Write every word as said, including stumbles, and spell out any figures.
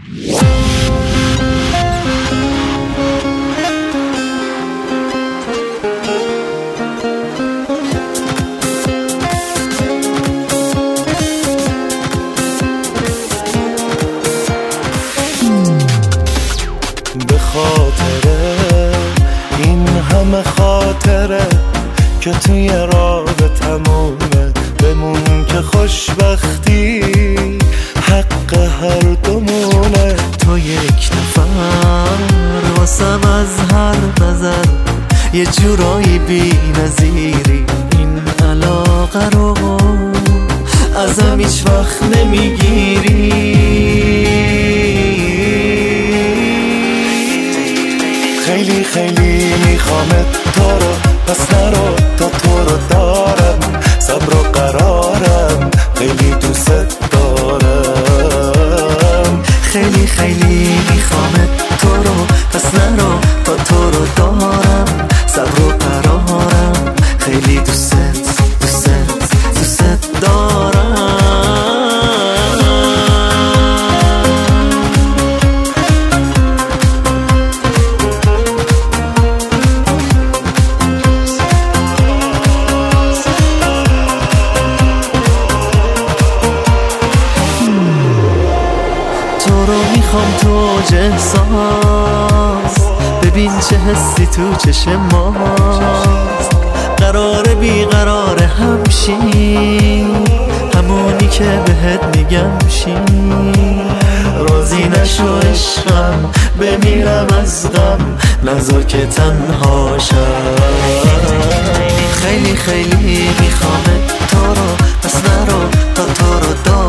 به خاطره این همه خاطره که توی رابطمونه بمون که خوشبختی حق هر دومونه. تو یک نفر واسم از هر نظر یه جورایی بی نظیری، این علاقه رو ازم هیچ وقت نمیگیری. خیلی خیلی میخوامت تو رو، پس نرو تا تو رو دارم، صبر و قرارم، خیلی دوست دارم. خیلی خیلی میخوامت تو رو، پس نرو تا تو رو دارم، صبر و قرارم، خیلی دوست دوست دوست دارم. تو رو میخوام تو احساس، ببین چه حسی تو چشم ماست. قراره بیقرار همشی، همونی که بهت میگم شی. راضی نشو عشقم، بمیرم از غم، نذار که تنها شم. خیلی خیلی میخوامت تو رو، پس نرو تا تو رو دارم،